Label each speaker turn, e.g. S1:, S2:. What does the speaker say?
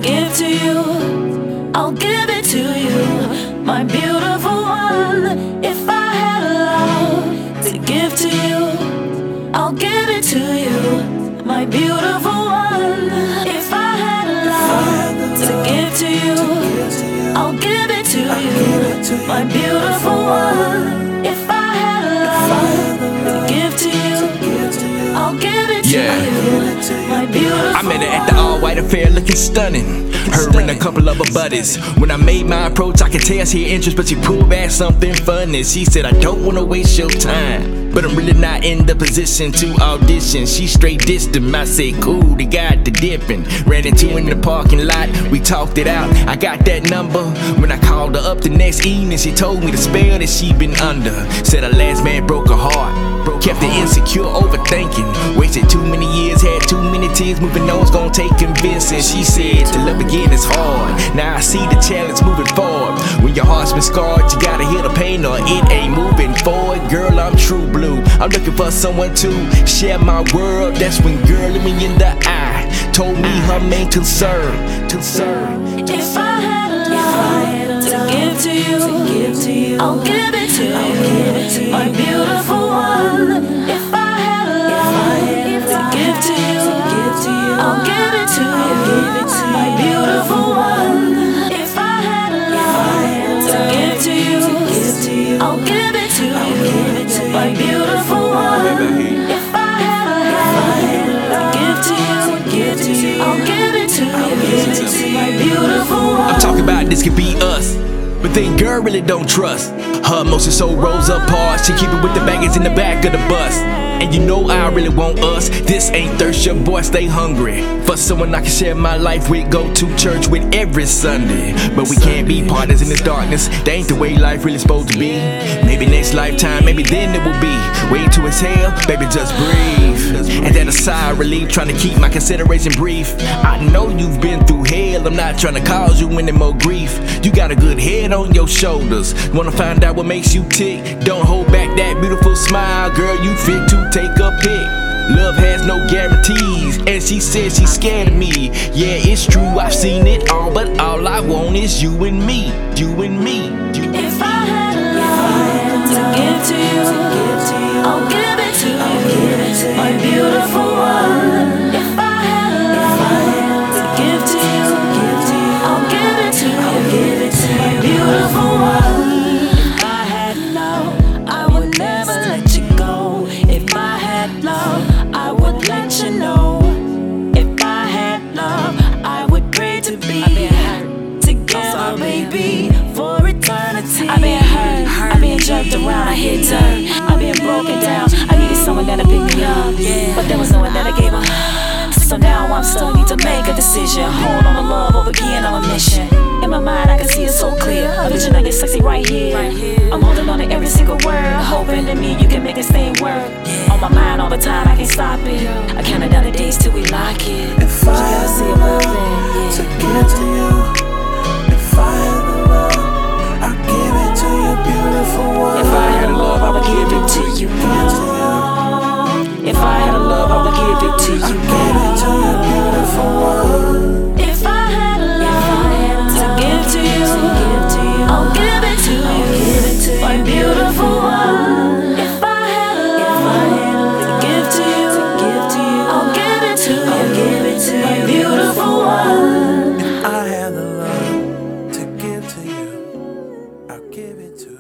S1: give to you, I'll give it to you, my beautiful one. If I had love to give to you, I'll give it to you, my beautiful one. If I had love to give to you, I'll give it to you, my beautiful one. If I had love to give to you, I'll give it to you, my beautiful one.
S2: I met her at the all-white affair looking stunning. Her and a couple of her buddies. When I made my approach, I could tell she had interest, but she pulled back something funny. She said, I don't wanna waste your time, but I'm really not in the position to audition. She straight dissed him. I said, cool, they got the dipping. Ran into her in the parking lot, we talked it out. I got that number. When I called her up the next evening, she told me the spell that she been under. Said her last man broke her heart, kept her insecure, overthinking. Wasted too many years, had too many tears. Moving on was gonna take convincing. She said to love again is hard. Now I see the challenge moving forward. When your heart's been scarred, you gotta heal the pain or it ain't moving forward. Girl, I'm true blue. I'm looking for someone to share my world. That's when girl looked me in the eye, told me her main concern.
S1: If I had love to give to you, I'll give it to you, my beautiful one. If I had love to give to you, I'll give it to you, my beautiful one. If I had love to give to you, I'll give it to you, my beautiful one. If I had love to give to you, I'll give it to you, my beautiful one.
S2: I'm talking about this could be us, but then girl really don't trust. Her emotions so rose apart, she keep it with the baggage in the back of the bus. And you know I really want us. This ain't thirst, your boy stay hungry for someone I can share my life with, go to church with every Sunday. But we can't be partners in this darkness. That ain't the way life really supposed to be. Maybe next lifetime, maybe then it will be. Wait to exhale, baby, just breathe. And then a sigh of relief, trying to keep my consideration brief. I know you've been through hell, I'm not trying to cause you any more grief. You got a good head on your shoulders, wanna find out what makes you tick. Don't hold back that beautiful smile, girl, you fit to take a pic. Love has no guarantees, and she said she's scared of me. Yeah, it's true, I've seen it all, but all I want is you and me, you and me.
S1: If I had love to give to you, I'll give it to you, my beautiful one. If I had love to give to you, I'll give it to you, my beautiful one. If I had love, I would never let you go. If I had love, I would let you know. If I had love, I would pray to be together, baby, for eternity.
S3: I've been hurt, I've been jerked around, I hit dirt, I've been broken down. I needed someone that'll pick me up, but there was no one that I gave up. So now I'm stuck, need to make a decision. Hold on to love or begin on a mission. In my mind I can see it so clear, a vision of you sexy right here. I'm holding on to every single word, hoping to me you can make this thing work. On my mind all the time, I can't stop it. I counted down the days till we lock it.
S4: If
S3: But you gotta see it moving,
S4: to give to you, if I had the love, I'd give it to you, beautiful one.
S3: If I had a love, I would give it to you. If I had a love, I would give it to you.
S4: Give it to you, beautiful one.
S1: If I had love to give to you, I'll give it to you, my beautiful one. If I had love to give to you, I'll give it to you, my beautiful one.
S4: I had the love to give to you, I'll give it to you.